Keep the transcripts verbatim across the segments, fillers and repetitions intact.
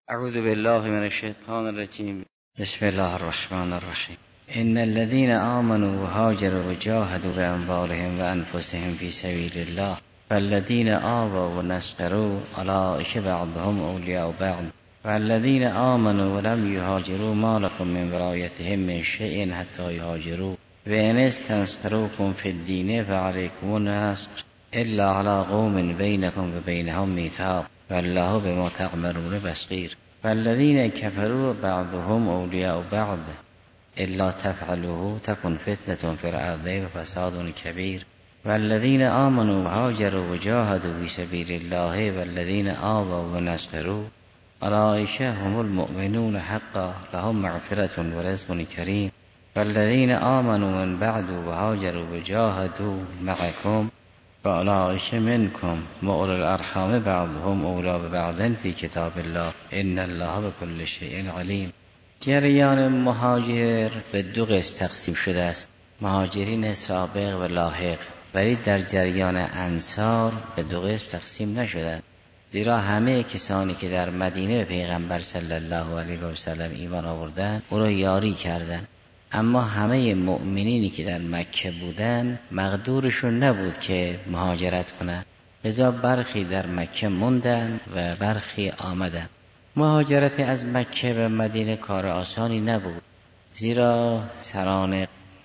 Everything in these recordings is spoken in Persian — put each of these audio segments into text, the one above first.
اعوذ بالله من الشیطان الرجیم. بسم الله الرحمن الرحیم. ان الذين آمنوا وهاجروا وجاهدوا بأموالهم وأنفسهم في سبيل الله فالذين آووا ونصروا أولئك بعضهم أولياء بعض والذين آمنوا ولم يهاجروا ما لكم من ولايتهم من شيء حتى يهاجروا وإن استنصروكم في الدين فعليكم النصر إلا على قوم بينكم وبينهم ميثاق والله بما تعملون بصير والذين كفروا بعضهم أولياء بعض إلا تفعلوه تكن فتنة في الأرض وفساد كبير والذين آمنوا وهاجروا وجاهدوا في سبيل الله والذين آووا ونصروا أولئك هم المؤمنون حقا لهم مغفرة ورزق كريم والذين آمنوا من بعد وهاجروا وجاهدوا معكم فأولئك منكم وأولو الأرحام بعضهم أولى ببعض في کتاب الله ان الله بكل شيء علیم. جریان مهاجر به دو قسم تقسیم شده است، مهاجرین سابق و لاحق، ولی در جریان انصار به دو قسم تقسیم نشدند، زیرا همه کسانی که در مدینه به پیغمبر صلی الله علیه و سلم ایمان آوردند او را یاری کردند، اما همه مؤمنینی که در مکه بودند مقدورشون نبود که مهاجرت کنند، لذا برخی در مکه موندند و برخی آمدند. مهاجرت از مکه به مدینه کار آسانی نبود، زیرا سران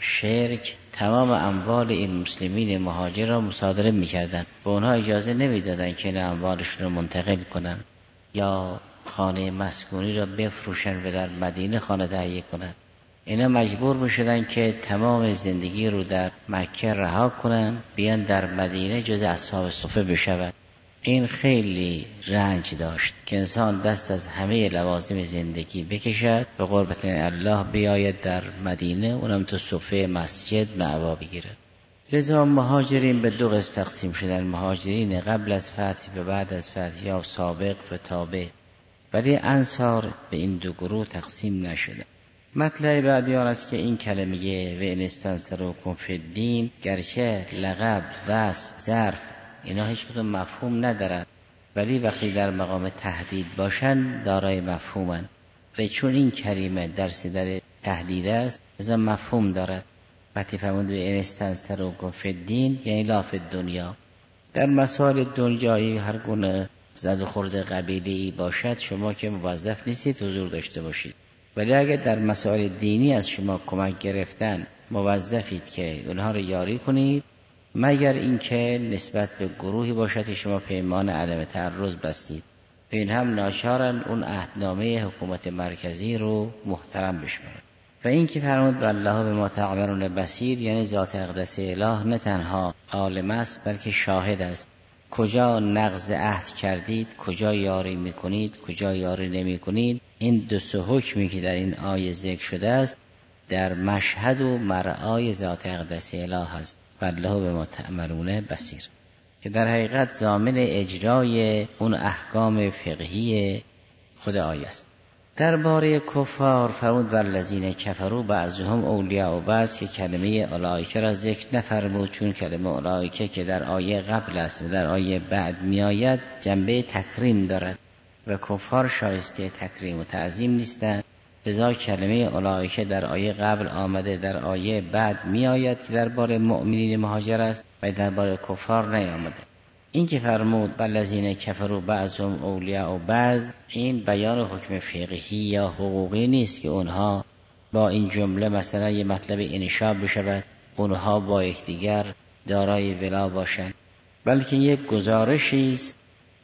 شرک تمام اموال این مسلمین مهاجر را مصادره می‌کردند، به اونها اجازه نمی‌دادند که اموالشون را منتقل کنند یا خانه مسکونی را بفروشند و در مدینه خانه تهیه کنند. اینا مجبور می‌شدند که تمام زندگی رو در مکه رها کنند، بیان در مدینه جز اصحاب صفه بشوند. این خیلی رنج داشت که انسان دست از همه لوازم زندگی بکشد، به قربت الله بیاید در مدینه، اونم تو صفه مسجد معوا بگیرد. لذا مهاجرین به دو قسم تقسیم شدن، مهاجرین قبل از فتح و بعد از فتح یا سابق و تابع، ولی انصار به این دو گروه تقسیم نشدند. مطلب بعدی آن است که این کلمه و ان استنصروکم فی الدین گرچه لقب، وصف، ظرف اینا هیچ کدوم مفهوم ندارن، ولی وقتی در مقام تهدید باشن دارای مفهومن و چون این کلمه در صدد تهدید است لذا مفهوم دارد. وقتی فرمود و ان استنصروکم فی الدین یعنی لا فی الدنیا، در مسائل دنیایی هر گونه زد و خورد قبیله‌ای باشد شما که موظف نیستید حضور داشته باشید، ولی اگر در مسائل دینی از شما کمک گرفتن موظفید که اونها رو یاری کنید، مگر اینکه نسبت به گروهی باشد که شما پیمان عدم تعرض بستید، این هم ناچارن اون عهدنامه حکومت مرکزی رو محترم بشمارن. و این که فرمود والله بما تعملون بصیر، یعنی ذات اقدس اله نه تنها عالم است بلکه شاهد است. کجا نقض عهد کردید، کجا یاری میکنید، کجا یاری نمیکنید، این دو سه حکمی که در این آیه ذکر شده است در مشهد و مرعای ذات اقدس اله است. والله بما تعملون بصیر، که در حقیقت ضامن اجرای اون احکام فقهی خود آیه است. درباره کفار فرمود والذین کفروا بعضهم اولیاء بعض، که کلمه اولئک را ذکر نفرمود، چون کلمه اولئک که در آیه قبل است و در آیه بعد می آید جنبه تکریم دارد و کفار شایسته تکریم و تعظیم نیستند، لذا کلمه اولئک در آیه قبل آمده، در آیه بعد می آید که درباره مؤمنین مهاجر است و درباره کفار نیامده. این که فرمود والذین کفروا بعضهم اولیاء بعض، این بیان حکم فقهی یا حقوقی نیست که اونها با این جمله مثلا یه مطلب انشا بشود، اونها با یکدیگر دارای ولا باشند، بلکه یک گزارشی است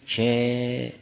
که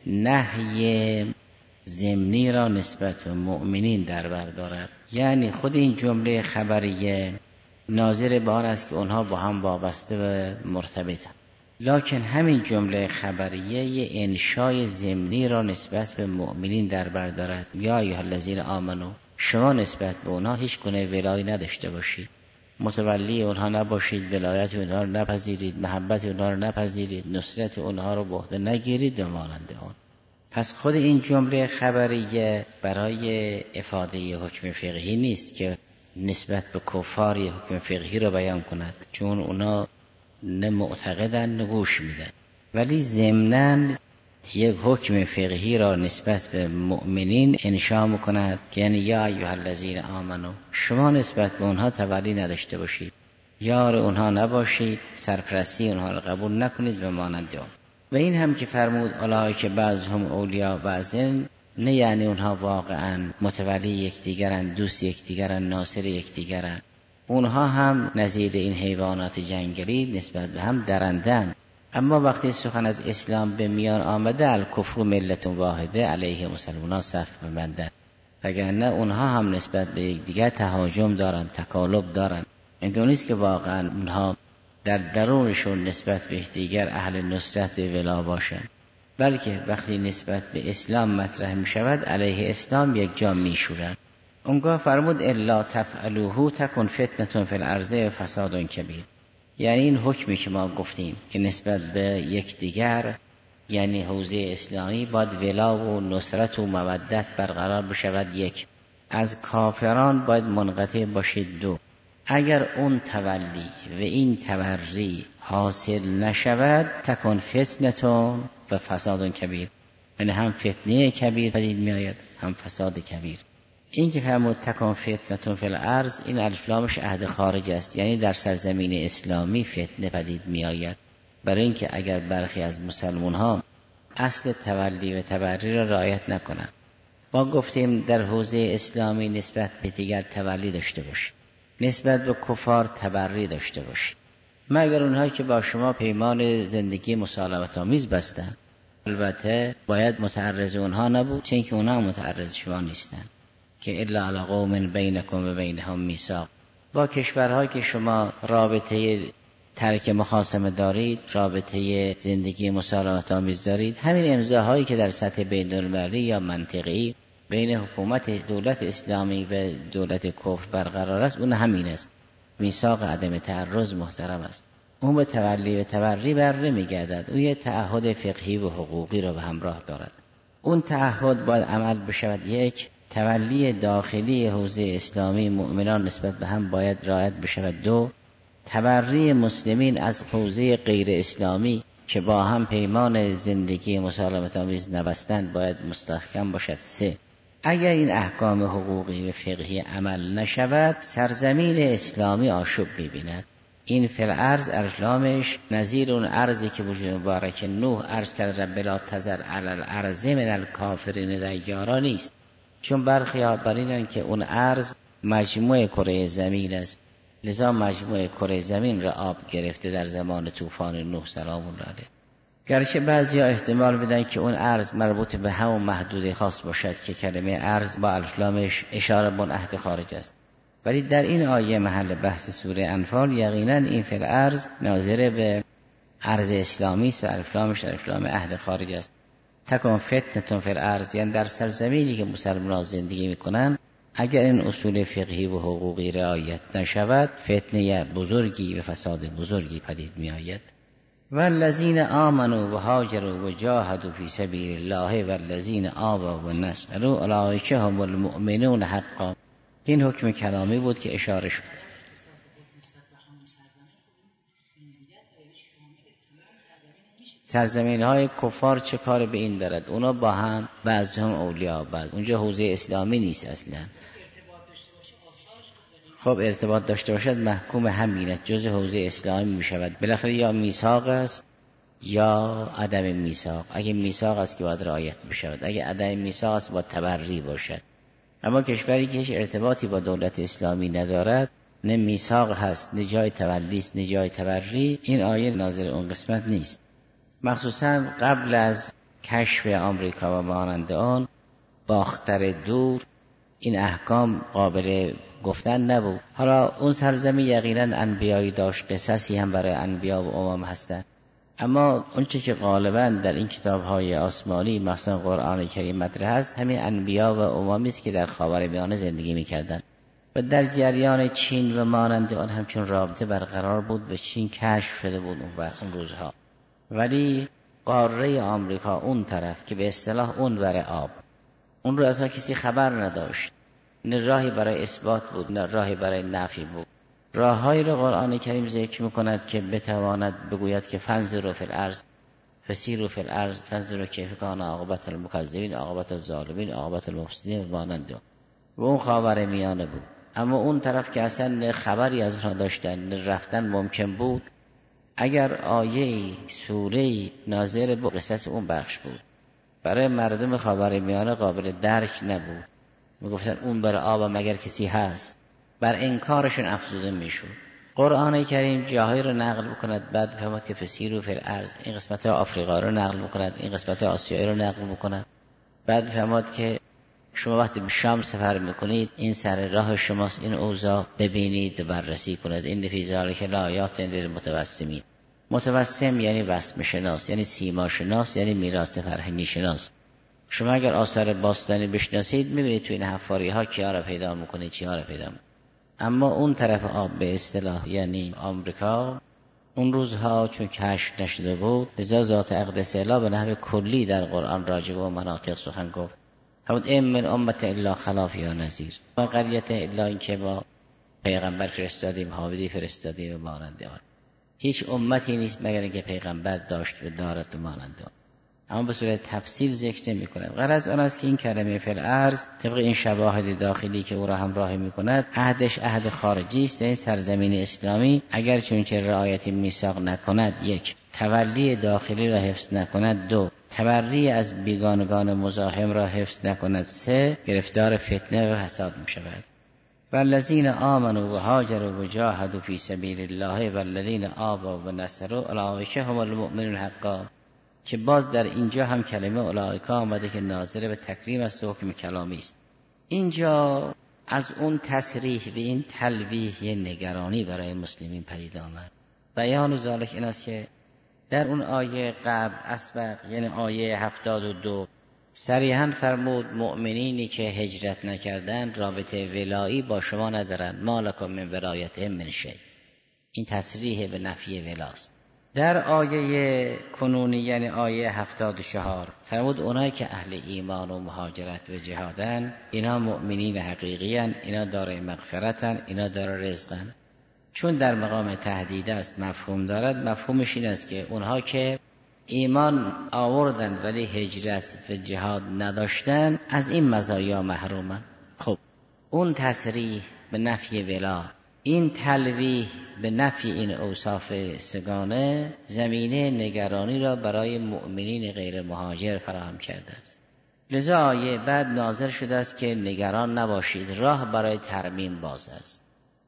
نهی ضمنی را نسبت به مؤمنین در بر دارد. یعنی خود این جمله خبریه ناظر به آن است که اونها با هم وابسته و مرتبطند، لکن همین جمله خبریه یه انشای ضمنی را نسبت به مؤمنین در بر دارد. یا ایها الذین آمنو، شما نسبت به اونها هیچ گونه ولایی نداشته باشید، متولی اونها نباشید، ولایت اونها رو نپذیرید، محبت اونها رو نپذیرید، نصرت اونها رو به عهده نگیرید و مانند آن. پس خود این جمله خبریه برای افاده حکم فقهی نیست که نسبت به کفار حکم فقهی رو بیان کند، چون اونا نه معتقدن نه گوش میدن، ولی ضمناً یک حکم فقهی را نسبت به مؤمنین انشاء میکند که یعنی یا ایها الذین آمنو، شما نسبت به اونها تولی نداشته باشید، یار اونها نباشید، سرپرستی اونها را قبول نکنید به مانند اون. و این هم که فرمود اولئک بعضهم اولیاء بعضن، نه یعنی اونها واقعا متولی یکدیگرند، دوست یکدیگرند، ناصر یکدیگرند. اونها هم نظیر این حیوانات جنگلی نسبت به هم درندن. اما وقتی سخن از اسلام به میان آمده، الکفر ملت واحده، علیه مسلمانان صف ببندند، وگرنه اونها هم نسبت به یکدیگر تهاجم دارند، تکالب دارند. این نیست که واقعا اونها در درونشون نسبت به یکدیگر اهل نصرت ولا باشند، بلکه وقتی نسبت به اسلام مطرح می شود علیه اسلام یک جا می شورند. اونگاه فرمود الا تفعلوه تکن فتنة فی الارض و فساد کبیر. یعنی این حکمی که ما گفتیم که نسبت به یکدیگر، یعنی حوزه اسلامی، باید ولا و نصرت و مودت برقرار بشود. یک، از کافران باید منقطع باشید. دو، اگر اون تولی و این تبری حاصل نشود، تکن فتنة و فساد کبیر، یعنی هم فتنه کبیر پدید می آید هم فساد کبیر. این که فرمود تکن فتنة فی الارض، این الف لامش عهد خارج است، یعنی در سرزمین اسلامی فتنه پدید می آید. برای اینکه اگر برخی از مسلمان ها اصل تولی و تبری را رعایت نکنند، ما گفتیم در حوزه اسلامی نسبت به دیگر تولی داشته باشید، نسبت به کفار تبری داشته باشید، مگر اونهایی که با شما پیمان زندگی مسالمت آمیز بستند. البته باید متعرض اونها نبود، چون که اونها متعرض شما نیستند، که الا علی قوم بینکم و بینهم میثاق. با کشورهایی که شما رابطه ترک مخاصمه دارید، رابطه زندگی مسالمت آمیز دارید، همین امضاهایی که در سطح بین‌المللی یا منطقه‌ای بین حکومت دولت اسلامی و دولت کفر برقرار است، اون همین است. میثاق عدم تعرض محترم است. اون به تولی و تبری بر نمیگردد، او یه تعهد فقهی و حقوقی رو به همراه دارد. اون تعهد باید عمل بشود. یک، تولی داخلی حوزه اسلامی مؤمنان نسبت به هم باید رعایت بشود. دو، تبری مسلمین از حوزه غیر اسلامی که با هم پیمان زندگی مسالمت آمیز نبستند باید مستحکم باشد. سه، اگر این احکام حقوقی و فقهی عمل نشود، سرزمین اسلامی آشوب ببیند. این فی الارض ارجلامش نظیر اون ارضی که وجود مبارک نوح عرض کرد رب لا تذر علی الارض من الکافرین دیارا نیست، چون برخی ها برینن که اون ارض مجموع کره زمین است، لذا مجموع کره زمین را آب گرفته در زمان طوفان نوح سلام الله علیه. گرچه بعضی ها احتمال بدن که اون ارض مربوط به همون محدوده خاص باشد که کلمه ارض با الفلامش اشاره به عهد خارج است، ولی در این آیه محل بحث سوره انفال یقینا این فی الارض ناظر به ارض اسلامی است و الفلامش الفلام عهد خارج است. تکن فتنة فی الارض، یعنی در سرزمینی که مسلمانان زندگی میکنن اگر این اصول فقهی و حقوقی رعایت نشود، فتنه بزرگی و فساد بزرگی پدید می آید. والذین آمنوا و هاجروا و جاهدوا فی سبیل الله والذین آووا و نصروا اولئک هم المؤمنون حقا. این حکم کلامی بود که اشاره شد. سرزمین های کفار چه کار به این دارد؟ اونا با هم بعض هم اولیاء بعض، اونجا حوزه اسلامی نیست اصلا. خب ارتباط داشته باشد محکوم همین است، جز حوزه اسلامی می شود. بالاخره یا میثاق است یا عدم میثاق. اگه میثاق است که باید رعایت بشود، اگه عدم میثاق است باید تبری باشد. اما کشوری که هیچ ارتباطی با دولت اسلامی ندارد، نه میثاق هست نه جای تولی است نه جای تبری، این آیه ناظر اون قسمت نیست. مخصوصا قبل از کشف آمریکا و مانند آن باختر دور این احکام قابل گفتن نبود. حالا اون سرزمین یقینا انبیایی داشت، قصصی هم برای انبیا و امم هستند، اما اونچه که غالبا در این کتاب‌های آسمانی مثلا قرآن کریم مطرح است همین انبیا و اممی است که در خاورمیانه زندگی می‌کردند و در جریان چین و مانند آن همچون رابطه برقرار بود و چین کشف شده بود اون وقت اون روزها. ولی قاره آمریکا اون طرف که به اصطلاح اون ور آب، اون رو اصلا کسی خبر نداشت، نه راهی برای اثبات بود نه راهی برای نفی بود. راههایی را قرآن کریم ذکر می‌کند که بتواند بگوید که فنظروا فی الارض فسیروا فی الارض فانظروا کیف کان عاقبت المکذبین، عاقبت الظالمین، عاقبت المفسدین و مانند و اون خاورمیانه بود. اما اون طرف که اصلا خبری از اونها داشتن، رفتن ممکن بود، اگر آیه سوره ناظر به قصص اون بخش بود برای مردم خاورمیانه قابل درک نبود، میگفتن اون بر آب مگر کسی هست، بر انکارشون افزوده میشد. قرآن کریم جاهایی رو نقل بکند، بعد بفهمد که فسیروا فی الارض، این قسمت آفریقا رو نقل بکند، این قسمت آسیایی رو نقل بکند، بعد بفهمد که شما وقتی به شام سفر میکنید این سر راه شماست، این اوضاع ببینید و بررسی کنید، این فی ذلک لآیات للمتوسمین. متوسم یعنی وسم شناس، یعنی سیما شناس، یعنی میراث فرهنگی شناس. شما اگر آثار باستانی بشناسید میبینید تو این حفاری ها کیا را پیدا میکنید، چیا را پیدا میکنید. اما اون طرف آب به اصطلاح یعنی آمریکا اون روزها چون کشف نشده بود، لذا ذات اقدس الا به نحو کلی در قرآن راجع به مناطق سخن گفت. همون ام من امت الا خلا فیها نذیر، ما قریت الا این که با پیغمبر فرستادیم، حاوی فرستادیم و مانند آن. هیچ امتی نیست مگر اینکه پیغمبر داشت و دارد و مانند آن. اما به صورت تفصیل ذکر نمی کند. غرض آن است که این کلمه فی الارض طبق این شواهد داخلی که او را همراهی می کند، عهدش عهد خارجی است. این سرزمین اسلامی اگر چونچه رعایت میثاق نکند، یک، تولی داخلی را حفظ نکند، دو، تبری از بیگانگان مزاحم را حفظ نکند، سه، گرفتار فتنه و حساد می شود. والذین آمنوا و هاجروا و جاهدوا فی سبیل الله والذین آووا و نصروا اولئک هم المؤمنون حقا، که باز در اینجا هم کلمه اولئک آمده که ناظر به تکریم است و حکم کلامی است. اینجا از اون تصریح به این تلویح یه نگرانی برای مسلمین پدید آمد. بیان ذالک این است که در اون آیه قبل اسبق یعنی آیه هفتاد و دو صریحاً فرمود مؤمنینی که هجرت نکردن رابطه ولایی با شما ندارن، ما لکم من ولایتهم من شیء. این تصریح به نفی ولاست. در آیه کنونی یعنی آیه هفتاد و چهار فرمود اونایی که اهل ایمان و مهاجرت و جهادن اینا مؤمنین حقیقیان، اینا دارای مغفرتن، اینا دارای رزقن. چون در مقام تهدید است مفهوم دارد، مفهومش این است که اونها که ایمان آوردن ولی هجرت و جهاد نداشتن از این مزایا محرومن. خب اون تصریح به نفی ولا، این تلویح به نفی این اوصاف سگانه زمینه نگرانی را برای مؤمنین غیر مهاجر فراهم کرده است. لذا آیه بعد نازل شده است که نگران نباشید، راه برای ترمیم باز است.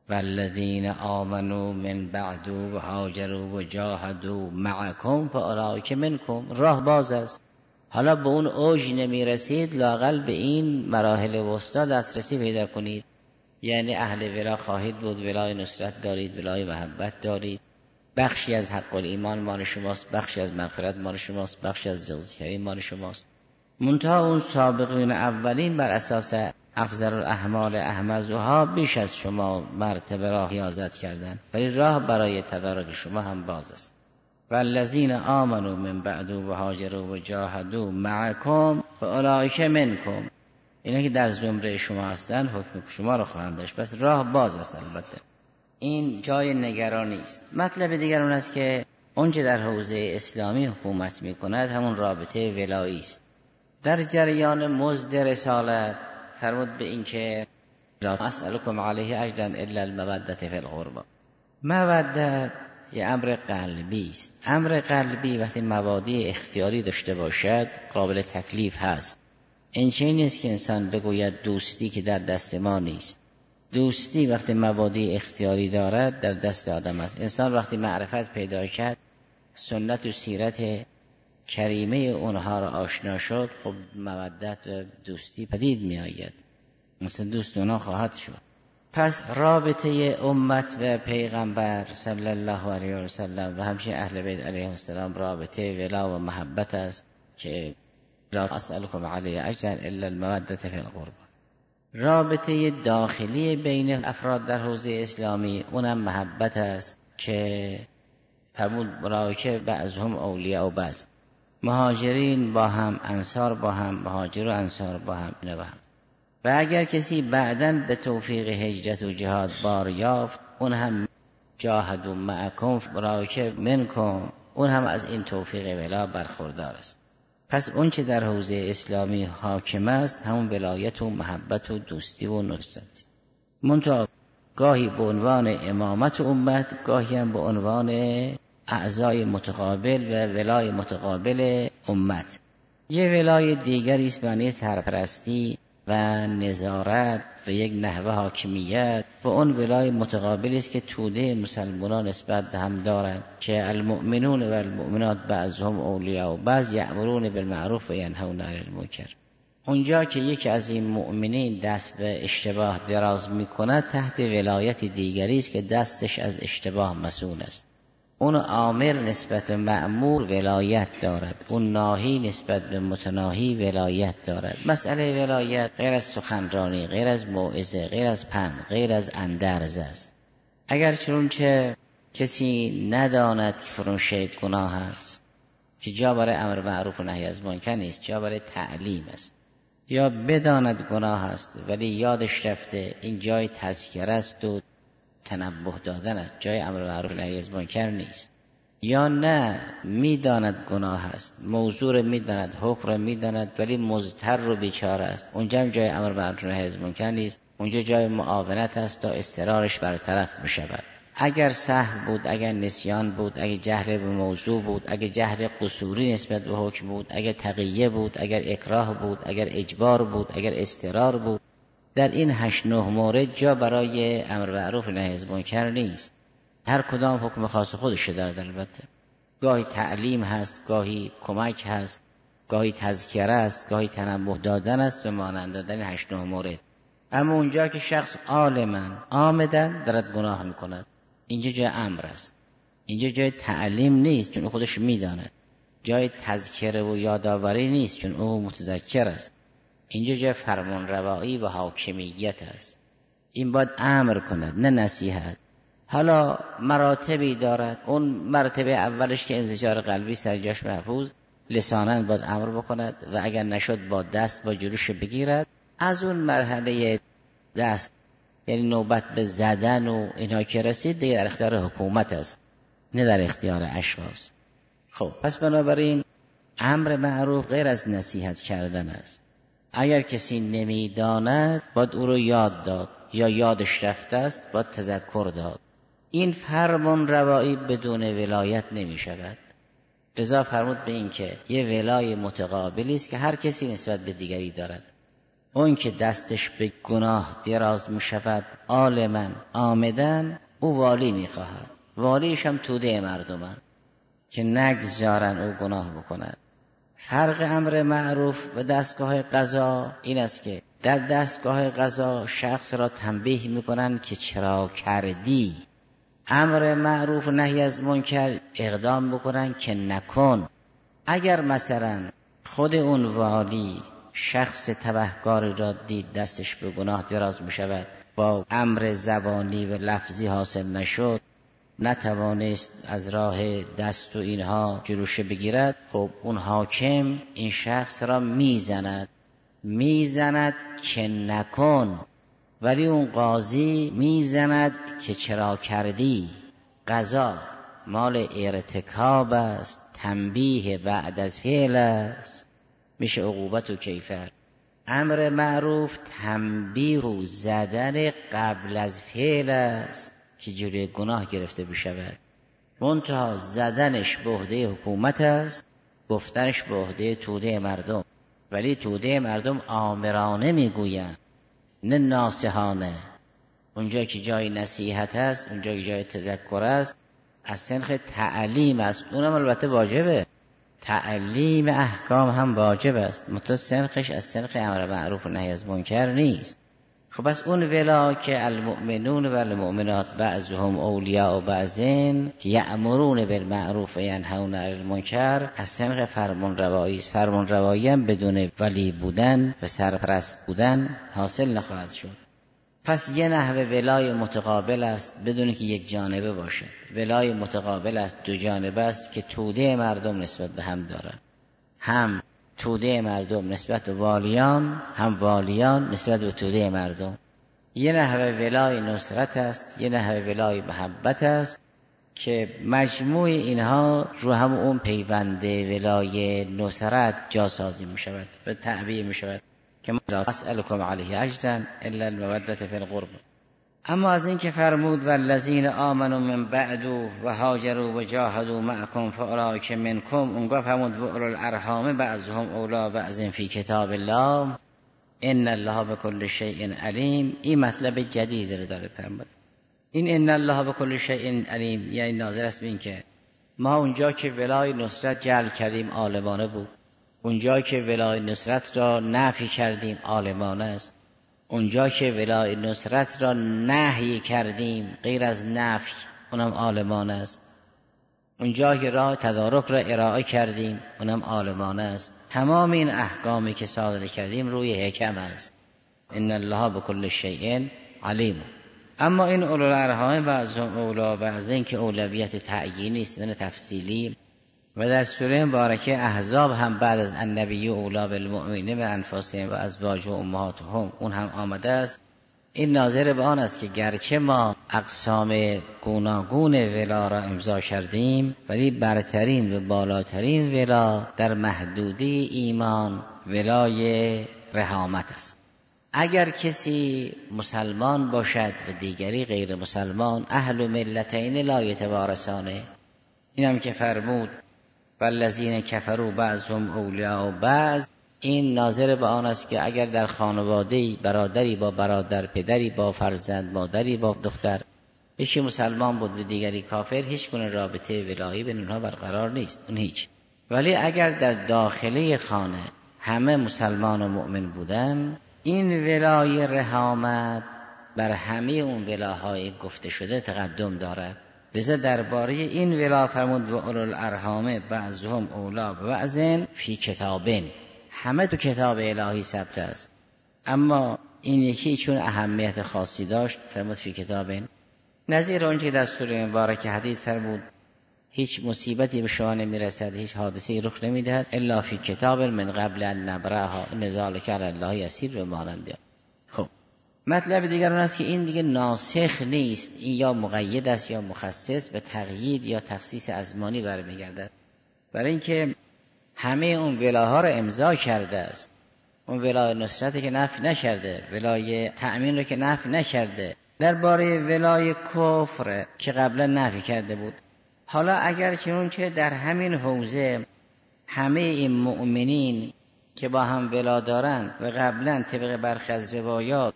والذین آمنوا من بعد و هاجروا و جاهدوا معکم فاولئک منکم، راه باز است. حالا به اون اوج نمی رسید، لااقل به این مراحل وسطا دسترسی پیدا کنید. یعنی اهل ولا خواهید بود، ولای نصرت دارید، ولای محبت دارید، بخشی از حق الایمان مال شماست، بخشی از مغفرت مال شماست، بخشی از رزق کریم مال شماست. منتها اون سابقین اولین بر اساس افضل الاعمال احمدها بیش از شما مرتبه راه حیازت کردن، ولی راه برای تدارک شما هم باز است. والذین آمنوا من بعد و هاجروا و جاهدوا معکم فاولئک منکم، اینا که در زمره شما هستن حکم شما رو خواهند داشت، پس راه باز است. البته این جای نگرانی است. مطلب دیگر اون است که اونچه در حوزه اسلامی حکومت می کند همون رابطه ولایی است. در جریان مزد رسالت فرمود به این که لا اسألكم علیه اجرا الا المودة فی القربى. مودت یه امر قلبی است. امر قلبی وقتی مبادی اختیاری داشته باشد قابل تکلیف هست. این چیزی نیست که انسان بگوید دوستی که در دست ما نیست. دوستی وقتی مبادی اختیاری دارد در دست آدم است. انسان وقتی معرفت پیدا کرد، سنت و سیرت کریمه اونها را آشنا شد، خب مودت و دوستی پدید می آید، مثل دوست اونها خواهد شد. پس رابطه امت و پیغمبر صلی الله علیه و سلم و همچنین اهل بیت علیهم السلام رابطه ولا و محبت است که لا اسألكم علیه اجرا الا المودة فی القربى. رابطه داخلی بین افراد در حوزه اسلامی اونم محبت است که فرمود ملائکه بعضهم اولیاء و بعض، مهاجرین با هم، انصار با هم، مهاجر و انصار با هم نه با هم. و اگر کسی بعداً به توفیق هجرت و جهاد بار یافت، اون هم جاهدوا معکم ملائکه منکم، اون هم از این توفیق ولا برخوردار است. پس اون چه در حوزه اسلامی حاکم است همون ولایت و محبت و دوستی و نصرت است. منتها گاهی به عنوان امامت امت، گاهی هم به عنوان اعضای متقابل و ولای متقابل امت. یه ولای دیگری است معنی سرپرستی و نظارت و یک نحوه حاکمیت و اون ولای متقابلی است که توده مسلمانان نسبت به هم دارند که المؤمنون و المؤمنات بعضهم اولیاء و بعض یأمرون بالمعروف و ینهون عن المنکر. اونجا که یکی از این مؤمنین دست به اشتباه دراز میکند تحت ولایت دیگری است که دستش از اشتباه مسئول است. اون آمر نسبت به مأمور ولایت دارد، اون ناهی نسبت به متناهی ولایت دارد. مسئله ولایت غیر از سخنرانی، غیر از موعظه، غیر از پند، غیر از اندرز است. اگر چنانچه کسی نداند که فرون شید گناه است، که جا برای امر معروف و نهی از منکر نیست، جا برای تعلیم است، یا بداند گناه است ولی یادش رفته این جای تذکره است و تنبه دادن است، جای امر معروف و نهی از منکر نیست، یا نه میداند گناه است، موضوع رو میداند، حکم رو میداند ولی مضطر رو بیچاره است، اونجا جای امر معروف و نهی از منکر نیست، اونجا جای معاونت است تا اضطرارش برطرف بشود. اگر سهو بود، اگر نسیان بود، اگر جهل به موضوع بود، اگر جهل قصوری نسبت به حکم بود، اگر تقیه بود، اگر اکراه بود، اگر اجبار بود، اگر اضطرار بود، در این هشت نه مورد جا برای امر معروف و نهی از منکر نیست. هر کدام حکم خاص خودش دارد. البته گاهی تعلیم هست، گاهی کمک هست، گاهی تذکره است، گاهی تنبه دادن است و مانند دادن هشت نه مورد. اما اونجا که شخص عالما عامدن دارد گناه میکند، اینجا جای امر است، اینجا جای تعلیم نیست چون خودش میداند، جای تذکره و یادآوری نیست چون او متذکر است، اینجا جای فرمان روایی و حاکمیت است. این باید امر کند نه نصیحت. حالا مراتبی دارد، اون مرتبه اولش که انزجار قلبی سر جاش محفوظ، لساناً باید امر بکند و اگر نشد با دست با جلوش بگیرد. از اون مرحله دست یعنی نوبت به زدن و اینها که رسید دیگه در اختیار حکومت است نه در اختیار اشخاص. خب پس بنابراین امر معروف غیر از نصیحت کردن است. اگر کسی نمیداند باید او رو یاد داد، یا یادش رفته است باید تذکر داد. این فرمان روایی بدون ولایت نمی شود. رضا فرمود به این که یه ولای متقابلی است که هر کسی نسبت به دیگری دارد. اون که دستش به گناه دراز می شود عالما عامدن، او والی می خواهد. والیش هم توده مردمان که نگذارن او گناه بکند. فرق امر معروف و دستگاه قضا این است که در دستگاه قضا شخص را تنبیه می کنند که چرا کردی. امر معروف و نهی از منکر اقدام بکنن که نکن. اگر مثلا خود اون والی شخص تبهکار را دید دستش به گناه دراز می شود، با امر زبانی و لفظی حاصل نشد، نتوانست از راه دست و اینها جلوش بگیرد، خب اون حاکم این شخص را میزند میزند که نکن، ولی اون قاضی میزند که چرا کردی. قضا مال ارتکاب است، تنبیه بعد از فعل است، میشه عقوبت و کیفر. امر معروف تنبیه و زدن قبل از فعل است که جلوی گناه گرفته بشود. منتها زدنش به عهده حکومت است، گفتنش به عهده توده مردم. ولی توده مردم آمرانه میگویند نه ناصحانه. اونجا که جای نصیحت است، اونجا که جای تذکر است، از سنخ تعلیم است. اونم البته واجبه، تعلیم احکام هم واجب است، منتها سنخش از سنخ امر معروف و نهی از منکر نیست. خب بس اون ولا که المؤمنون و المؤمنات بعضهم اولیاء و بعضین که یأمرون بالمعروف و ینهون عن المنکر از سنخ فرمان روایی است. فرمان روایی هم بدون ولی بودن و سرپرست بودن حاصل نخواهد شد. پس یه نحوه ولای متقابل است بدون که یک جانبه باشه. ولای متقابل است دو جانبه است که توده مردم نسبت به هم دارن، هم توده مردم نسبت به والیان، هم والیان نسبت به توده مردم. یه نحوه ولای نصرت است، یه نحوه ولای محبت است که مجموع اینها رو هم اون پیوند ولای نصرت جاسازی می شود و تعبیه می شود که ما لا اسألكم علیه اجرا الا المودة فی القرب. اما از این که فرمود والذین آمنوا من بعد و هاجروا و جاهدوا معکم فاولئک منکم، اونگاه فرمود و اولو الارحام بعضهم اولی بعض فی کتاب الله ان الله بكل شیء علیم. این مطلب جدید رو داره فرمود. این ان الله بكل شیء علیم یعنی ناظر است به این که ما اونجا که ولای نصرت جعل کردیم عالمانه بود، اونجا که ولای نصرت را نفی کردیم عالمانه است، اونجا که ولای نصرت را نهی کردیم غیر از نفی اونم عالمانه است، اونجا که راه تدارک را ارائه کردیم اونم عالمانه است. تمام این احکامی که صادر کردیم روی حکم است. ان الله بكل شیء علیم. اما این اولو الارحام بعضهم اولی بعض که اولویت تعیینی است نه تفصیلی، و در سوره مبارکه احزاب هم بعد از النبی اولی بالمؤمنین بانفسهم و ازواجهم امهاتهم اون هم آمده است. این ناظر به آن است که گرچه ما اقسام گوناگون ولا را امضا کردیم ولی برترین و بالاترین ولا در محدوده ایمان ولای رحامت است. اگر کسی مسلمان باشد و دیگری غیر مسلمان، اهل ملتین لا یتوارثانه، این هم که فرمود والذین کفروا بعضهم اولیاء بعض، این ناظر به آن است که اگر در خانواده برادری با برادر، پدری با فرزند، مادری با دختر، یکی مسلمان بود و دیگری کافر، هیچ گونه رابطه ولایی بین اونها برقرار نیست، اون هیچ. ولی اگر در داخله خانه همه مسلمان و مؤمن بودن، این ولای رحامت بر همه اون ولاهای گفته شده تقدم دارد. لذا درباره این ولا فرمود و اولو الارحام بعضهم اولی بعض فی کتابین، همه تو کتاب الهی ثبت است، اما این یکی چون اهمیت خاصی داشت فرمود فی کتابین. نظیر اون که در سوره مبارکه حدید فرمود هیچ مصیبتی به شما نمیرسد، هیچ حادثه‌ای رخ نمیدهد الا فی کتاب من قبل ان نبرأها ان ذلک علی الله یسیر و مانند. خب مطلب دیگر اون است که این دیگه ناسخ نیست، این یا مقید است یا مخصص، به تقیید یا تخصیص ازمانی برمیگردد، برای اینکه همه اون ولاها را امضا کرده است. اون ولای نصرت که نفی نکرده، ولای تأمین رو که نفی نکرده، درباره ولای کفر که قبلا نفی کرده بود. حالا اگر چنون که در همین حوزه همه این مؤمنین که با هم ولا دارن و قبلا طبق برخی از روایات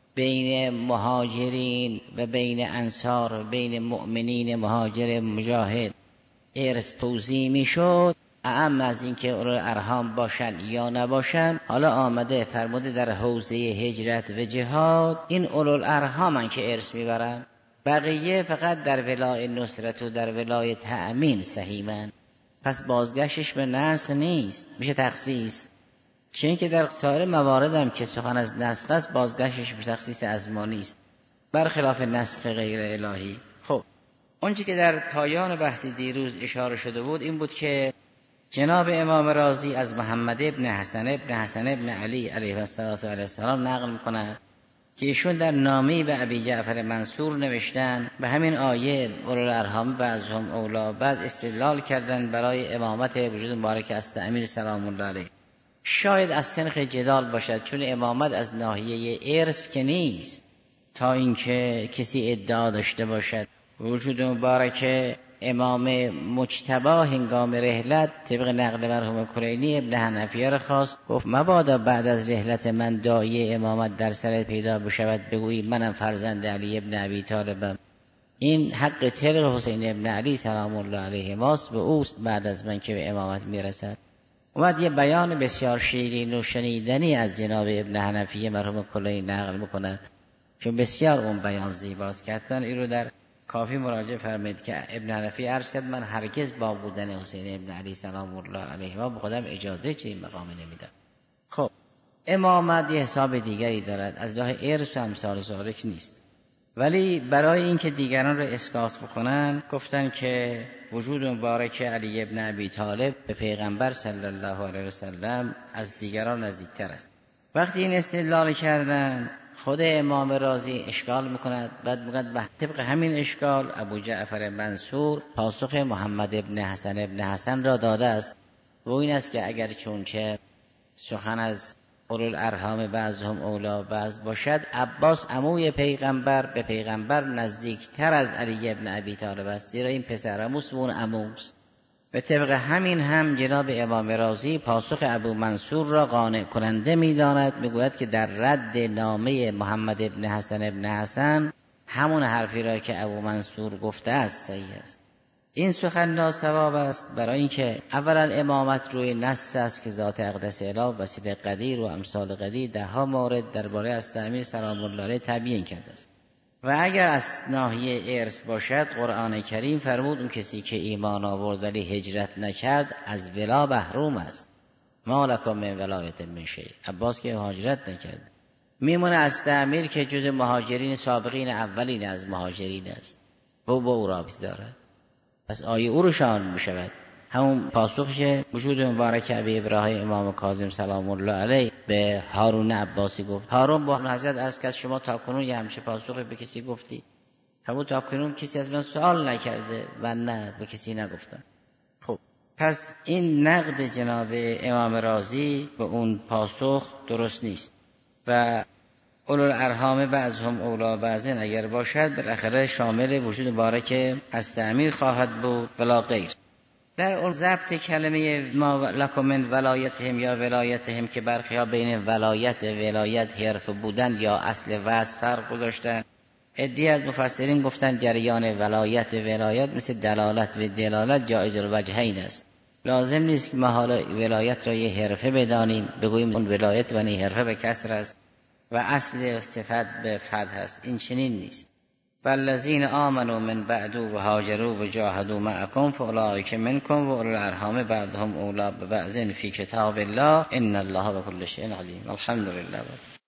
بین مهاجرین و بین انصار و بین مؤمنین مهاجر مجاهد ارث توزیع می شد، اعم از این که اولو الارحام باشن یا نباشن، حالا آمده فرموده در حوزه هجرت و جهاد این اولو الارحامن که ارث میبرن، بقیه فقط در ولای نصرت و در ولای تأمین سهیمن. پس بازگشتش به نسخ نیست، میشه تخصیص. چون که در سایر موارد هم که سخن از نسخ است بازگشتش به تخصیص ازمانی است، برخلاف نسخ غیر الهی. خب اونچه که در پایان بحث دیروز اشاره شده بود این بود که جناب امام رازی از محمد ابن حسن ابن حسن ابن علی علیه السلام نقل میکنند که ایشون در نامه‌ای به ابی جعفر منصور نوشتن به همین آیه اولو الارحام بعضهم اولی بعض استدلال کردن برای امامت وجود مبارک است امیر سلام الله علیه. شاید از سنخ جدال باشد، چون امامت از ناحیه ارث که نیست تا اینکه کسی ادعا داشته باشد. وجود مبارک امام مجتبی هنگام رحلت طبق نقل مرحوم کلینی ابن حنفیه را خواست، گفت مبادا بعد از رحلت من داعیه امامت در سرت پیدا بشود بگویی منم فرزند علی ابن ابی طالبم. این حق طلق حسین ابن علی سلام الله علیه ماست، به اوست بعد از من که به امامت میرسد. اومد یه بیان بسیار شیرین و شنیدنی از جناب ابن حنفیه مرحوم کلینی نقل میکند که بسیار اون بیان زیباست، که حتما این رو در کافی مراجعه فرمایید که ابن حنفی عرض کرد من هرگز با بودن حسین ابن علی سلام الله علیه ما به خودم اجازه چه این مقام نمیدم. خب امامت یه حساب دیگری دارد، از راه ارث و امثال ذالک نیست، ولی برای اینکه دیگران را اسقاط بکنن گفتن که وجود مبارک علی ابن ابی طالب به پیغمبر صلی الله علیه و سلم از دیگران نزدیکتر است. وقتی این استدلال کردن خود امام رازی اشکال میکند، بعد میگه به طبق همین اشکال ابو جعفر منصور پاسخ محمد ابن حسن ابن حسن را داده است و این است که اگر چونچه سخن از اولوالارحام بعضهم اولی بعض باشد، عباس عموی پیغمبر به پیغمبر نزدیکتر از علی ابن ابی طالب است، زیرا این پسر عموست و اون عموست. به طبق همین هم جناب امام رازی پاسخ ابو منصور را قانع کننده می‌داند، میگوید که در رد نامه محمد ابن حسن ابن حسن همون حرفی را که ابو منصور گفته است صحیح است. این سخن ناصواب است، برای اینکه اولا امامت روی نص است که ذات اقدس اله وسیله قدیر و امثال قدیر ده ها مورد درباره از امیر سلام الله علیه تبیین کرده است. و اگر از ناحیه ارث باشد، قرآن کریم فرمود اون کسی که ایمان آورد ولی هجرت نکرد از ولا محروم است. ما لکم من ولایت من شیء. عباس که مهاجرت نکرد میمونه از امیر که جز مهاجرین سابقین اولین از مهاجرین است و با او رابطه دارد. پس آیه او رو شامل میشود. همون پاسخش وجود مبارک ابی ابراهیم امام کاظم سلام الله علیه به هارون عباسی گفت. هارون با حضرت از که شما تاکنون یه همچه پاسخی به کسی گفتی؟ همون تاکنون کسی از من سوال نکرده و نه به کسی نگفتم. خب پس این نقد جناب امام رازی به اون پاسخ درست نیست و اولوالارحام بعضهم اولی بعضین اگر باشد بالاخره شامل وجود مبارک هست امیر خواهد بود ولا غیر. در اون ضبط کلمه ما لکم من ولایتهم یا ولایتهم که برخی ها بین ولایت و ولایت حرف بودن یا اصل وصف فرق گذاشتن. عده‌ای از مفسرین گفتن جریان ولایت و ولایت مثل دلالت و دلالت جایز الوجهین است، لازم نیست که ما حالا ولایت را یه حرفه بدانیم بگوییم اون ولایت و نه حرفه به کسر است و اصل صفت به فتح است. این چنین نیست. والذین آمنوا من بعد و هاجروا و جاهدوا معکم فاولئک منکم و اولوالارحام بعضهم اولی ببعض فی کتاب الله ان الله بكل شیء علیم. الحمدلله.